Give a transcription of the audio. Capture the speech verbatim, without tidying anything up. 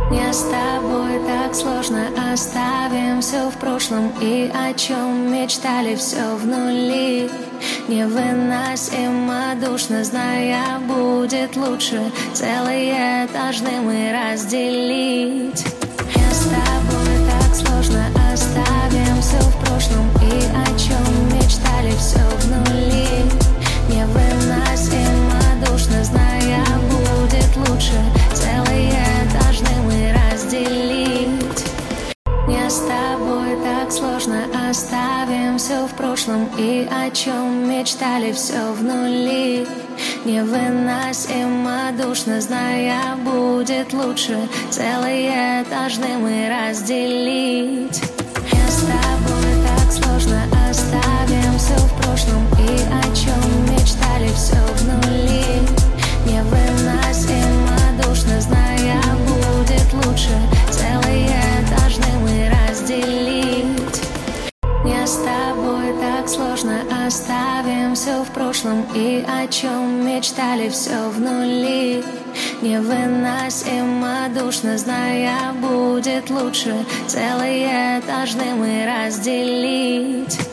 Мне с тобой так сложно, оставим все в прошлом. И о чем мечтали, все в нули. Невыносимо душно, зная, будет лучше. Целые должны мы разделить. Мне с тобой так сложно, оставим все в прошлом. И о чем мечтали, все в нули. Невыносимо душно, зная, будет лучше. Целые должны мы разделить. Мне с тобой так сложно, оставим все в прошлом. И о чем мечтали, все в нули. Невыносимо душно, зная, будет лучше. Целые должны мы разделить. Мне с тобой так сложно, оставим все в прошлом. И о чем мечтали, все в нули. Невыносимо душно, зная, будет лучше. Целые должны мы разделить. Мне с тобой так сложно, оставим все в прошлом. И о чем мечтали, все в нули. Невыносимо душно, зная, будет лучше. Целые должны мы разделить.